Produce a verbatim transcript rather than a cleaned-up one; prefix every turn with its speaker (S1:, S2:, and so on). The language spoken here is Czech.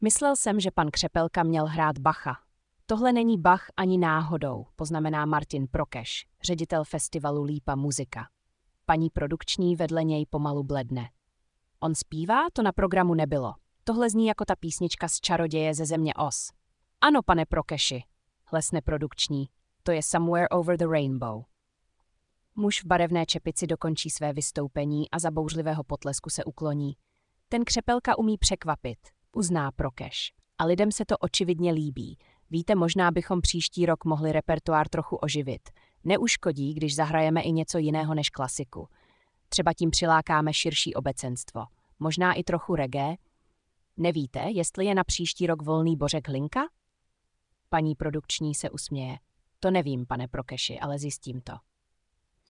S1: Myslel jsem, že pan Křepelka měl hrát Bacha. Tohle není Bach ani náhodou, poznamená Martin Prokeš, ředitel festivalu Lípa muzika. Paní produkční vedle něj pomalu bledne. On zpívá, to na programu nebylo. Tohle zní jako ta písnička z Čaroděje ze země Oz. Ano, pane Prokeši, hlesne produkční, to je Somewhere Over the Rainbow. Muž v barevné čepici dokončí své vystoupení a za bouřlivého potlesku se ukloní. Ten Křepelka umí překvapit, uzná Prokeš. A lidem se to očividně líbí. Víte, možná bychom příští rok mohli repertoár trochu oživit. Neuškodí, když zahrajeme i něco jiného než klasiku. Třeba tím přilákáme širší obecenstvo. Možná i trochu reggae. Nevíte, jestli je na příští rok volný Bořek Hlinka? Paní produkční se usměje. To nevím, pane Prokeši, ale zjistím to.